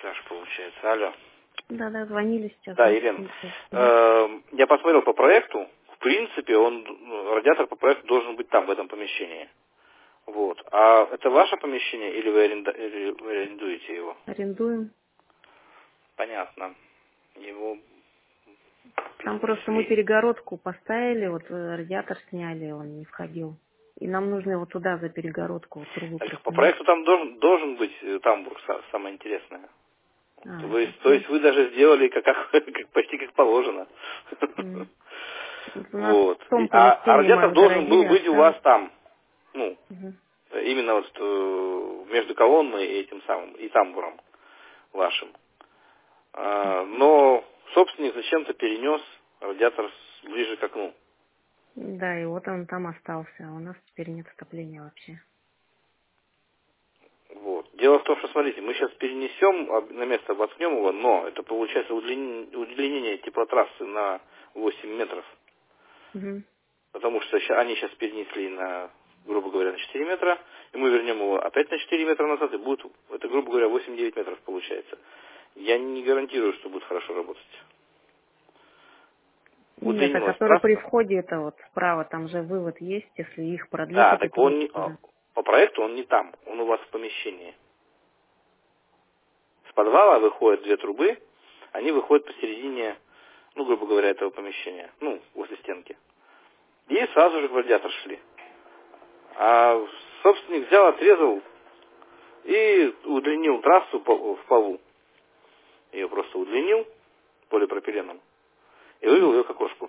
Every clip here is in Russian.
этаж получается. Алло. Да, звонили сейчас. Да, Елена. Я посмотрел по проекту. В принципе, радиатор по проекту должен быть там, в этом помещении. Вот. А это ваше помещение или вы арендуете его? Арендуем. Понятно. Его Там просто мы перенесли. перегородку поставили, вот радиатор сняли, он не входил. И нам нужно его туда за перегородку вот, трубу Так, по присоединить. проекту там должен быть тамбур, самое интересное. То Ну, есть вы даже сделали почти как положено. у нас Вот. в том А помещении мы радиатор должен был огородили, быть у вас осталось. там. Ну, Мгм. именно вот между колонной и этим самым, и тамбуром вашим. Но собственник зачем-то перенес радиатор ближе к окну. Да, и вот он там остался, а у нас теперь нет отопления вообще. Вот. Дело в том, что, смотрите, мы сейчас перенесем, на место воткнем его, но это получается удлинение теплотрассы на 8 метров. Угу. Потому что они сейчас перенесли на, грубо говоря, на 4 метра, и мы вернем его опять на 4 метра назад, и будет, это, грубо говоря, 8-9 метров получается. Я не гарантирую, что будет хорошо работать. Нет, а Удлинилась который при трасса. входе, это вот справа, там же вывод есть, если их продлить, Да, эти так он трубы. не, по проекту он не там, он у вас в помещении. С подвала выходят две трубы, они выходят посередине, ну, грубо говоря, этого помещения, ну, возле стенки. И сразу же в радиатор шли. А собственник взял, отрезал и удлинил трассу в полу. Ее просто удлинил полипропиленом и вывел ее к окошку.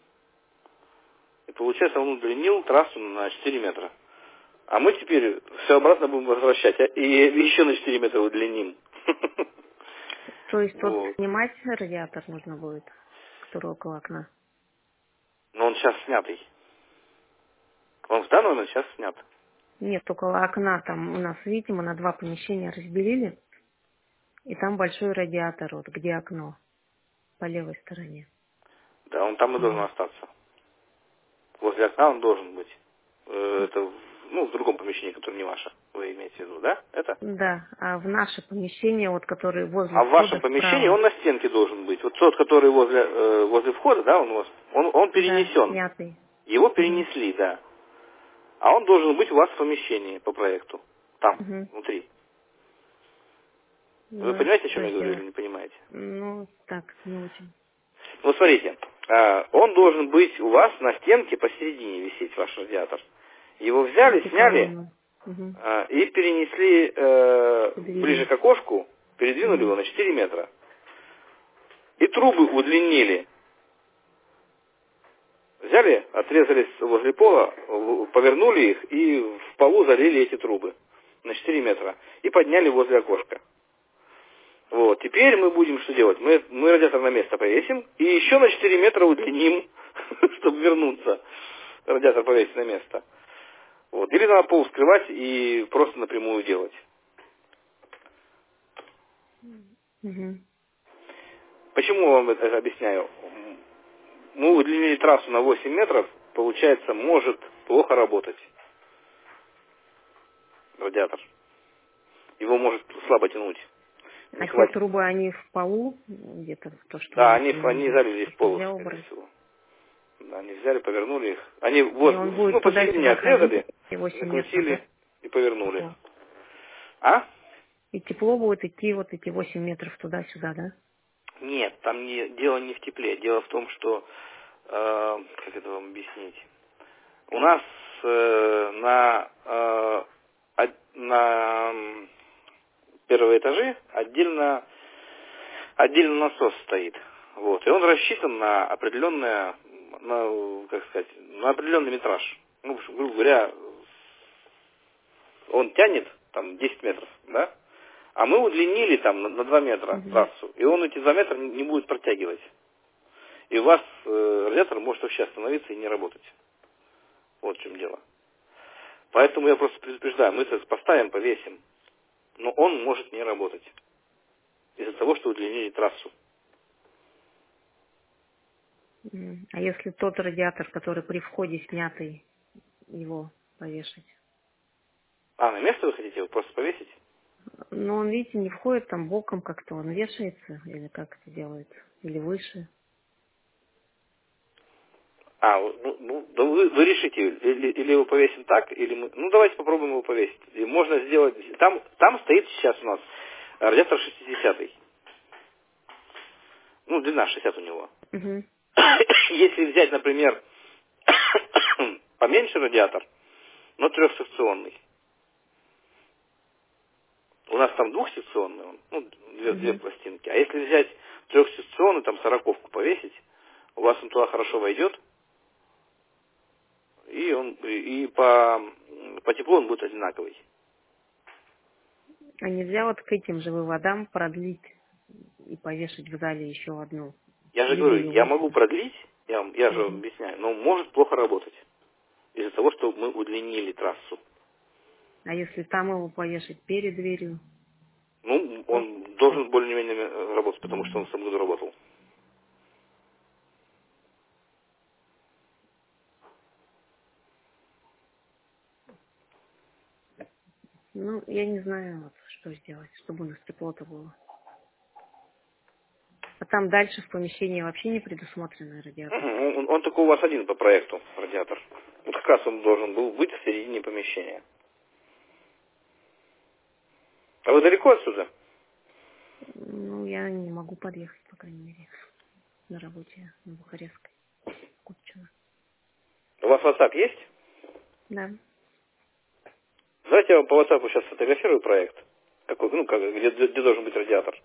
И получается, он удлинил трассу на 4 метра. А мы теперь все обратно будем возвращать, и еще на 4 метра удлиним. То есть вот Вот. снимать радиатор нужно будет, который около окна. Но он сейчас снятый. Он в данный момент сейчас снят. Нет, около окна там у нас, видите, мы на два помещения разделили, и там большой радиатор, вот где окно, по левой стороне. Да, он там и должен остаться. Возле окна он должен быть. Это в другом помещении, которое не ваше. Вы имеете в виду, да? Это? Да, а в наше помещение, вот который возле А в вашем входа помещении справа, он на стенке должен быть. Вот тот, который возле входа, да, он у вас, он да, перенесен. снятый. Его Угу. перенесли, да. А он должен быть у вас в помещении по проекту. Там, Угу. внутри. Вы Ну, понимаете, о чем что я говорю, или сделать? не понимаете? Ну, так, не очень. Ну, смотрите, он должен быть у вас на стенке посередине висеть, ваш радиатор. Его взяли, Эту сняли колонну. Угу. и перенесли К ближе двери. к окошку, передвинули Угу. его на 4 метра. И трубы удлинили. Взяли, отрезали возле пола, повернули их и в полу залили эти трубы на 4 метра. И подняли возле окошка. Вот, теперь мы будем что делать? Мы радиатор на место повесим и еще на 4 метра удлиним, чтобы вернуться. Радиатор повесить на место. Вот. Или надо пол вскрывать и просто напрямую делать. Угу. Почему я вам это объясняю? Мы удлинили трассу на 8 метров, получается, может плохо работать радиатор. Его может слабо тянуть. Не А те хватит. трубы, они в полу, где-то то, что Да, есть, они или надо залили в их полу, нельзя скорее убрать? всего. Да, они взяли, повернули их. Они И он будет посередине туда-сюда ходить, отрезали, и 8 метров, да? закрутили и повернули. Тепло. А? И тепло будет идти вот эти 8 метров туда-сюда, да? Нет, там дело не в тепле. Дело в том, что, как это вам объяснить? У нас на первые этажи отдельно насос стоит. Вот. И он рассчитан на определенное, на определенный метраж. Ну, грубо говоря, он тянет там 10 метров, да? А мы удлинили там на 2 метра Угу. трассу, и он эти 2 метра не будет протягивать. И у вас радиатор может вообще остановиться и не работать. Вот в чем дело. Поэтому я просто предупреждаю, мы это поставим, повесим, но он может не работать. Из-за того, что удлинили трассу. А если тот радиатор, который при входе снятый, его повешать? А, на место вы хотите его просто повесить? Но он, видите, не входит там боком как-то, он вешается, или как это делается, или выше. Да вы решите, или его повесим так, или мы... Ну, давайте попробуем его повесить. И можно сделать... Там стоит сейчас у нас радиатор 60-й. Ну, длина 60 у него. Угу. Если взять, например, поменьше радиатор, но трехсекционный. У нас там двухсекционный, две Угу. пластинки. А если взять трехсекционный, там 40-ку повесить, у вас он туда хорошо войдет, и по теплу он будет одинаковый. А нельзя вот к этим же выводам продлить и повешать в зале еще одну? Я же Либо говорю, ее я могу вынести. продлить, я же вам Угу. объясняю, но может плохо работать. Из-за того, что мы удлинили трассу. А если там его повешать перед дверью? Ну, Тоже он так. должен более-менее работать, потому что он в том году работал. Ну, я не знаю, вот, что сделать, чтобы у нас тепло-то было. А там дальше в помещении вообще не предусмотренный радиатор. Он только у вас один по проекту, радиатор. Вот как раз он должен был быть в середине помещения. А вы далеко отсюда? Ну, я не могу подъехать, по крайней мере, на работе на Бухарестской. Купчино. У вас WhatsApp есть? Да. Давайте я вам по WhatsApp сейчас сфотографирую проект. Какой, где должен быть радиатор.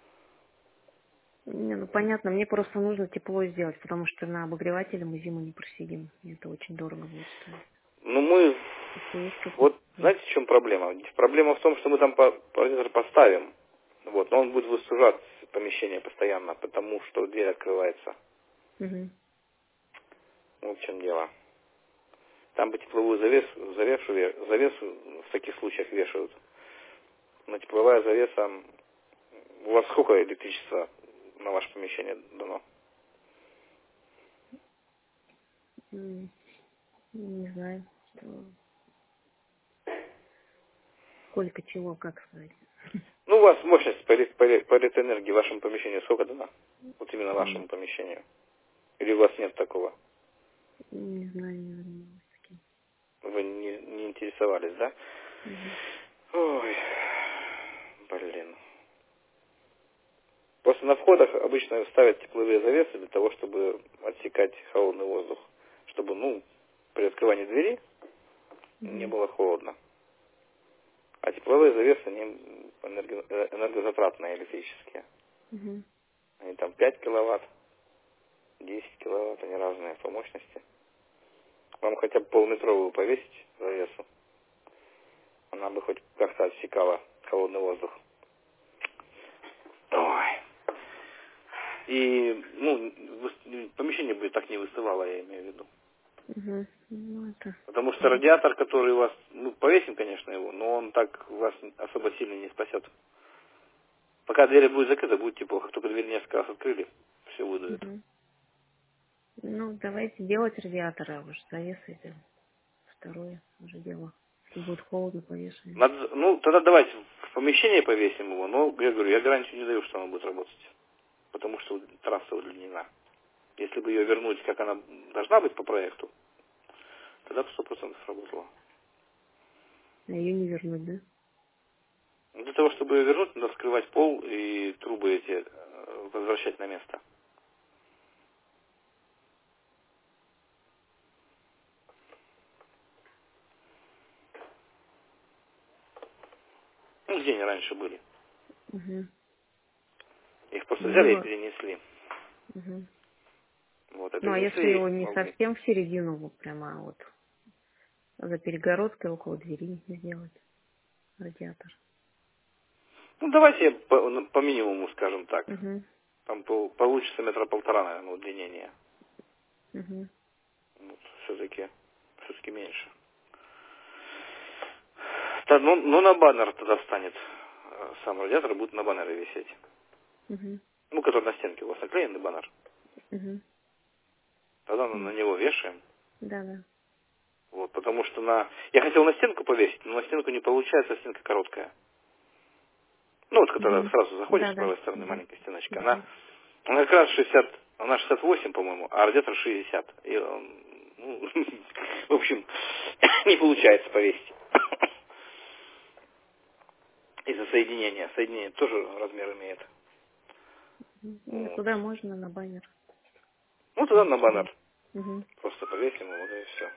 Не, ну понятно, мне просто нужно тепло сделать, потому что на обогревателе мы зиму не просидим. И это очень дорого будет стоить. Ну, мы... Если есть какие-то... Вот, знаете, в чем проблема? Проблема в том, что мы там радиатор поставим. Вот, но он будет высужать помещение постоянно, потому что дверь открывается. Угу. Вот в чем дело. Там бы тепловую завесу в таких случаях вешают. Но тепловая завеса... У вас сколько электричества на ваше помещение дано? Не знаю, сколько чего, как сказать. Ну, у вас мощность по электроэнергии в вашем помещении сколько дана? Вот именно вашему помещению. Или у вас нет такого? Не знаю, не занималась таким. Вы не интересовались, да? Мгм. Ой, блин. Просто на входах обычно ставят тепловые завесы для того, чтобы отсекать холодный воздух. Чтобы, при открывании двери не Мгм. было холодно. А тепловые завесы, они энергозатратные электрические. Мгм. Они там 5 киловатт, 10 киловатт, они разные по мощности. Вам хотя бы полметровую повесить завесу, она бы хоть как-то отсекала холодный воздух. Ой. И, помещение бы так не выстывало, я имею в виду. Мгм. Ну, это... Потому что радиатор, который у вас, повесим, конечно, его, но он так вас особо сильно не спасет. Пока дверь будет закрыта, будет тепло. Как только дверь несколько раз открыли, все выдует. Мгм. Ну, давайте делать радиатор, а уж завесы это второе уже дело. Если будет холодно, повешаем. Тогда давайте в помещение повесим его, но, я говорю, я гарантию не даю, что она будет работать. Потому что трасса удлинена. Если бы ее вернуть, как она должна быть по проекту, тогда бы 100% работала. А ее не вернуть, да? Для того, чтобы ее вернуть, надо вскрывать пол и трубы эти возвращать на место. Где они раньше были. Угу. Их просто Ну, взяли и либо... перенесли. Угу. Вот, а Ну, а если перенесли его их не могли. совсем в середину, вот прямо вот за перегородкой около двери сделать радиатор. Давайте по минимуму, скажем так. Угу. Там получится метра полтора, наверное, удлинение. Угу. Вот, все-таки меньше. На баннер тогда станет. Сам радиатор будет на баннере висеть. Угу. Который на стенке у вас наклеенный баннер. Угу. Тогда на него вешаем. Да, да. Вот, потому что я хотел на стенку повесить, но на стенку не получается, стенка короткая. Ну, вот, которая сразу заходишь Да, с правой да. стороны, маленькая стеночка, Мгм. она как раз 60, она 68, по-моему, а радиатор 60. И он, ну, в общем, не получается повесить. Из-за соединения. Соединение тоже размер имеет. Ну, Вот. куда можно на баннер? Ну, туда на баннер. Угу. Просто повесим его, да и все.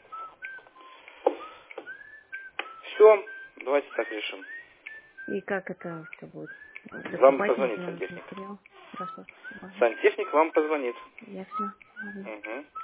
Все, давайте так решим. И как это все будет? Вам Докупать позвонит нужно сантехник. материал? Хорошо. Ладно. Сантехник вам позвонит. Ясно. Ладно. Угу.